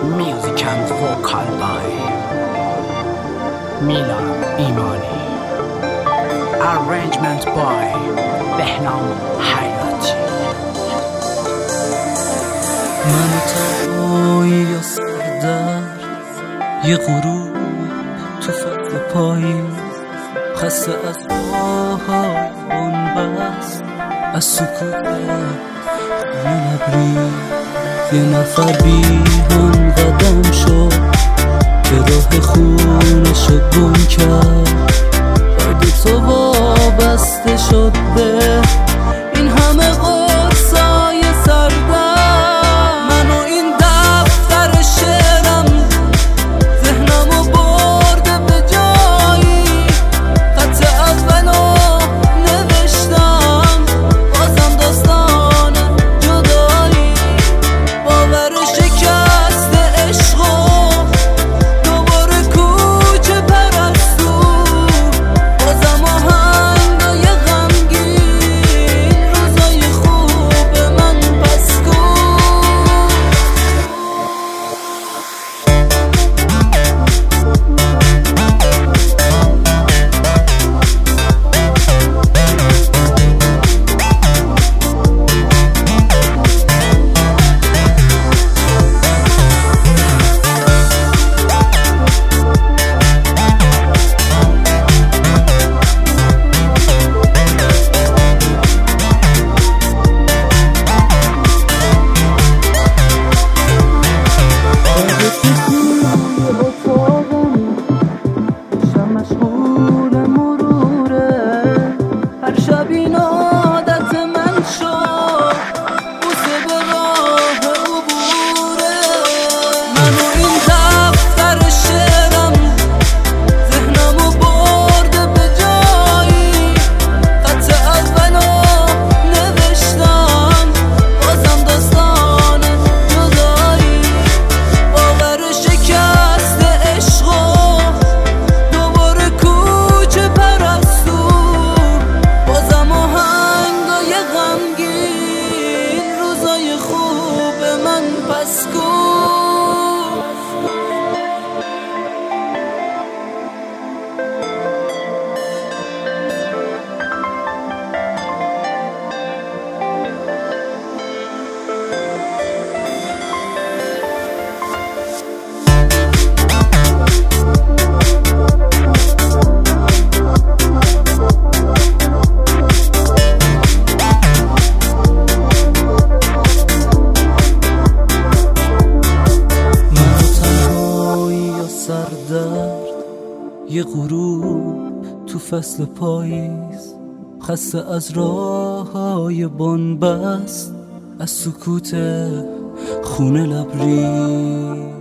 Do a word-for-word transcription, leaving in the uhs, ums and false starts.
Music and vocal by Milan Imani. Arrangement by Behnam Hayati. من تنهایی یا سردر یه غروب تو فصل پاییز، خسته از راه‌های بنبست، از سکوت خونه لبریز. یه نفر بی هم قدم شد که راه خونشو گم کرد، باید تو وابسته شد به این همه قرصای سردر. منو این دفتر شعرم ذهنمو برده به جایی، خط اولو نوشتم بازم داستان جدایی. باور شکست عشقو دوباره کوچه پرستو، بازم آهنگای غمگین روزای خوب من پس کن. این عادت من شد بوسه به راه عبوره. منو این دفتر شعرم ذهنمو برده به جایی، خط اولو نوشتم بازم داستان جدایی. باور شکست عشقو دوباره کوچه پرستو، روزای خوب من پس کن. یه غروب تو فصل پاییز، خسته از راه‌های بنبست، از سکوت خونه لبریز.